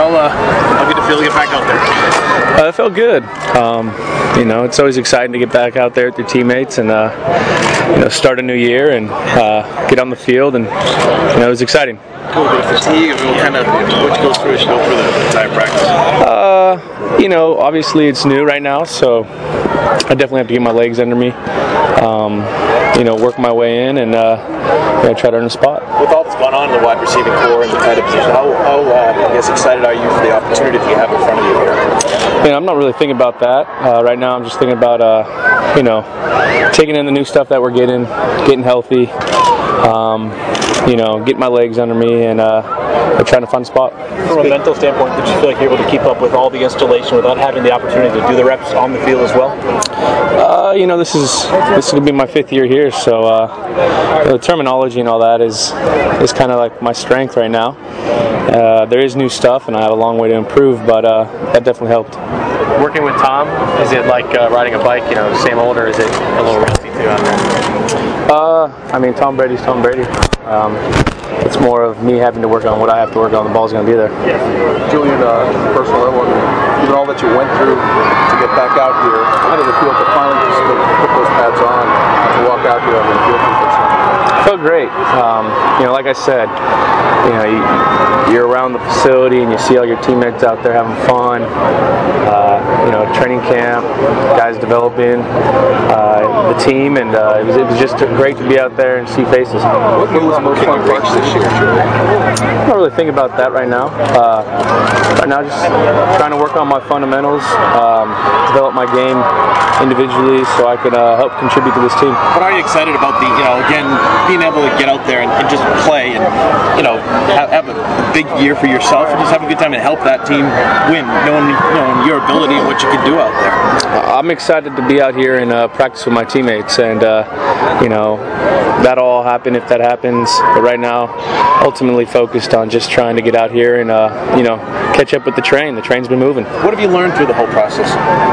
How good to feel to get back out there? It felt good. It's always exciting to get back out there with your teammates and start a new year and get on the field, and it was exciting. Cool, bit of fatigue. What goes through as you go through the entire practice? Obviously it's new right now, so I definitely have to get my legs under me. Work my way in and try to earn a spot. With all that's gone on in the wide receiving core and the tight end position, how excited are you for the opportunity that you have in front of you here? I'm not really thinking about that right now. I'm just thinking about taking in the new stuff that we're getting healthy. Getting my legs under me and trying to find a spot. From a mental standpoint, did you feel like you're able to keep up with all the installation without having the opportunity to do the reps on the field as well? This is going to be my 5th year here, so the terminology and all that is kind of like my strength right now. There is new stuff, and I have a long way to improve, but that definitely helped. Working with Tom, is it like riding a bike, same old, or is it a little rusty too out there? Tom Brady's Tom Brady. It's more of me having to work on what I have to work on. The ball's going to be there. Julian, personal level, even all that you went through to get back out here, how did it feel to finally just put those pads on to walk out here on the field for the first time? It felt great. Like I said, you're around the facility and you see all your teammates out there having fun. Training camp, guys developing the team, and it was just great to be out there and see faces. What was the most fun parts this year? I'm not really thinking about that right now. Right now, just trying to work on my fundamentals, develop my game individually, so I could help contribute to this team. What are you excited about being able to get out there and just play and have a big year for yourself and just have a good time and help that team win, knowing your ability and what you can do out there? I'm excited to be out here and practice with my teammates, and that'll all happen if that happens. But right now, ultimately focused on just trying to get out here and catch up with the train. The train's been moving. What have you learned through the whole process?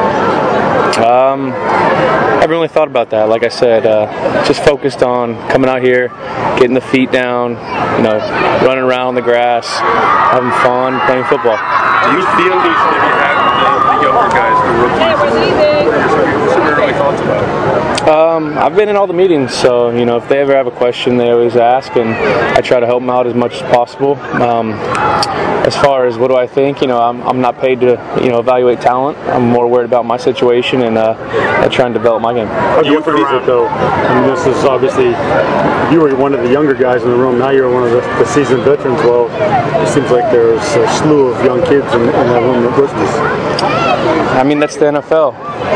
I haven't really thought about that. Like I said, just focused on coming out here, getting the feet down, running around the grass, having fun, playing football. Do you feel you have the younger guys, the rookies? What are your early thoughts about it? I've been in all the meetings, so if they ever have a question, they always ask, and I try to help them out as much as possible. As far as what do I think, I'm not paid to evaluate talent. I'm more worried about my situation and I try and develop my game. How's it though? This is obviously, you were one of the younger guys in the room. Now you're one of the seasoned veterans. Well, it seems like there's a slew of young kids in that room that listens. That's the NFL.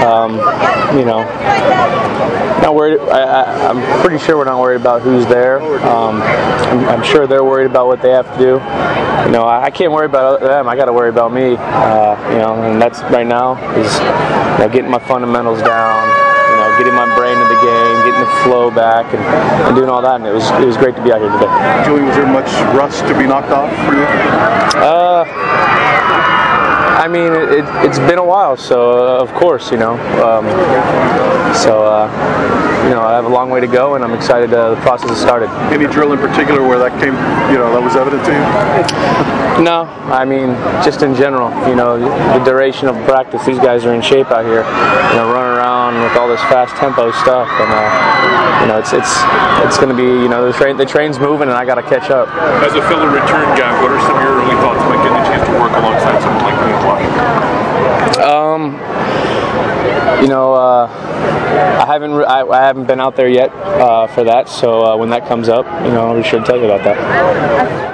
Not worried. I'm pretty sure we're not worried about who's there. I'm sure they're worried about what they have to do. I can't worry about them. I got to worry about me. And that's right now is getting my fundamentals down. Getting my brain in the game, getting the flow back, and doing all that. And it was great to be out here today. Julian, was there much rust to be knocked off for you? It's been a while, so of course, I have a long way to go, and I'm excited the process has started. Any drill in particular where that came, that was evident to you? No, just in general, the duration of practice. These guys are in shape out here, running around with all this fast tempo stuff, and it's going to be, the train's moving, and I got to catch up. As a fellow return guy, what are some of your early thoughts about getting a chance to work alongside someone like Queen Washington? I haven't been out there yet for that, so when that comes up, I'll be sure to tell you about that.